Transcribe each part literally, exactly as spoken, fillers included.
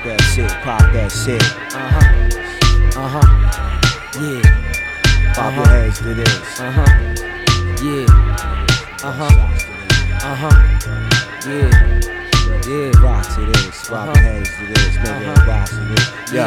that shit, pop that shit. Uh-huh, uh-huh, yeah. Pop Uh-huh. your heads to this. Uh-huh, yeah. Uh-huh, uh-huh, yeah. Yeah. Rock to this, pop Uh-huh. your heads to this, nigga, Uh-huh. rock to this. Yo.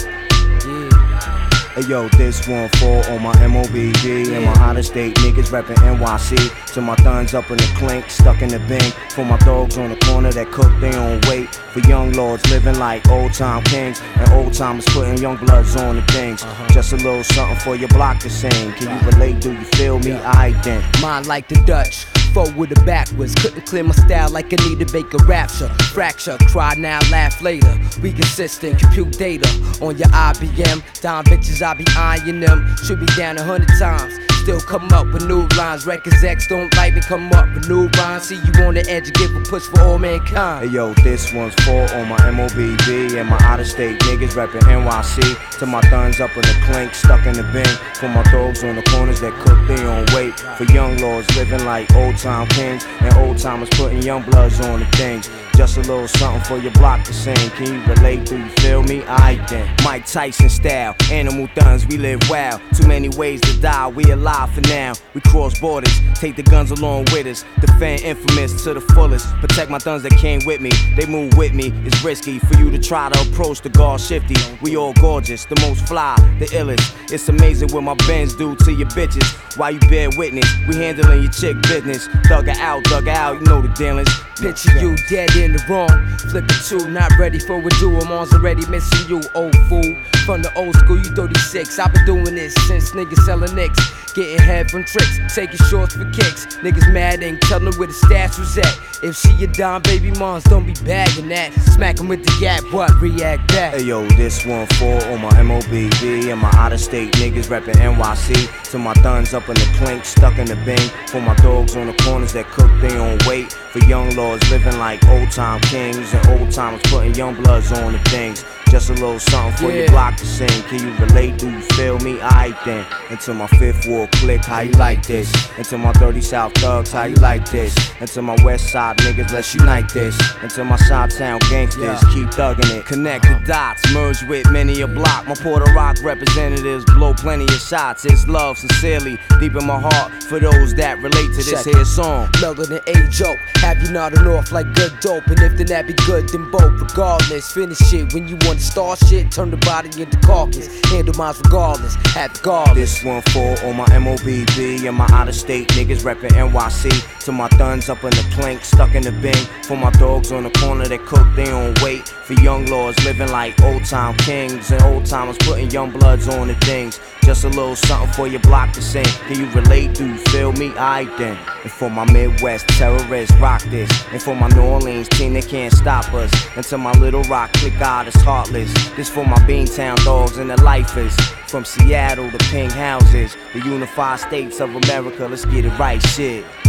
Yeah. Yeah. Hey yo, this one for all my M O B D and my out of state niggas reppin' N Y C. To my thuns up in the clink, stuck in the bing. For my dogs on the corner that cook their own weight. For young lords living like old time kings. And old timers putting young bloods on the things. Uh-huh. Just a little something for your block to sing. Can you relate? Do you feel me? I then. Mine like the Dutch, forward or backwards. Couldn't clear my style like I need to make a rapture. Fracture, cry now, laugh later. We consistent, compute data on your I B M. Down bitches, I be eyeing them. Should be down a hundred times. Still come up with new lines. Records X don't like me, come up with new rhymes. See you on the edge, give a push for all mankind. Hey yo, this one's for all my M O B B and my out of state niggas reppin' N Y C. To my thuns up in the clink, stuck in the bin. For my dogs on the corners that cook their own weight. For young lords living like old time kings. And old timers putting young bloods on the things. Just a little something for your block to sing. Can you relate? Do you feel me? I then. Mike Tyson style, animal thuns, we live wild. Too many ways to die, we alive for now. We cross borders, take the guns along with us. Defend infamous to the fullest. Protect my thuns that came with me. They move with me. It's risky for you to try to approach the guard shifty. We all gorgeous, the most fly, the illest. It's amazing what my Benz do to your bitches. While you bear witness, we handling your chick business. Thug her out, thug her out, you know the dealings. Picture you dead in the wrong. Flip it two, not ready for a duel. Mom's already missing you, old fool. From the old school, you thirty-six. I've been doing this since niggas selling nicks. Getting head from tricks, taking shorts for kicks. Niggas mad, ain't tellin' where the stash was at. If she a dime, baby moms don't be bagging that. Smack 'em with the gap, what? React back. Hey yo, this one for all my M O B D and my out of state niggas reppin' N Y C. To my thuns up in the clink, stuck in the bing. For my dogs on the corners that cook their own weight. For young lords living like old time kings. And old timers putting young bloods on the things. Just a little something for Yeah. your block to sing. Can you relate? Do you feel me? I then. And to my fifth wall click, how you like this? And to my thirty South thugs, how you like this? And to my west side niggas, let's unite this. And to my Chi-Town gangsters, Yeah. keep thugging it. Connect the dots, merge with many a block. My Puerto Rock representatives blow plenty of shots. It's love, sincerely, deep in my heart for those that relate to this Check here song. Mellow than a joke, have you nodding off like good dope. And if then that be good, then both. Regardless, finish it when you want to start shit. Turn the body into carcass. Handle mines regardless, have regardless. This one for all my M O B D and my out of state niggas reppin' N Y C. To my thuns up in the clink, stuck in the bing. For my dogs on the corner that cook their own weight. For young lords living like old time kings. And old timers putting young bloods on the things. Just a little something for your block to sing. Can you relate? Do you feel me? I then. And for my Midwest terrorists, rock this. And for my New Orleans team, they can't stop us. And to my Little Rock click artists, heartless. This for my Beantown dogs and the lifers. From Seattle to pink houses, the unified states of America. Let's get it right, shit.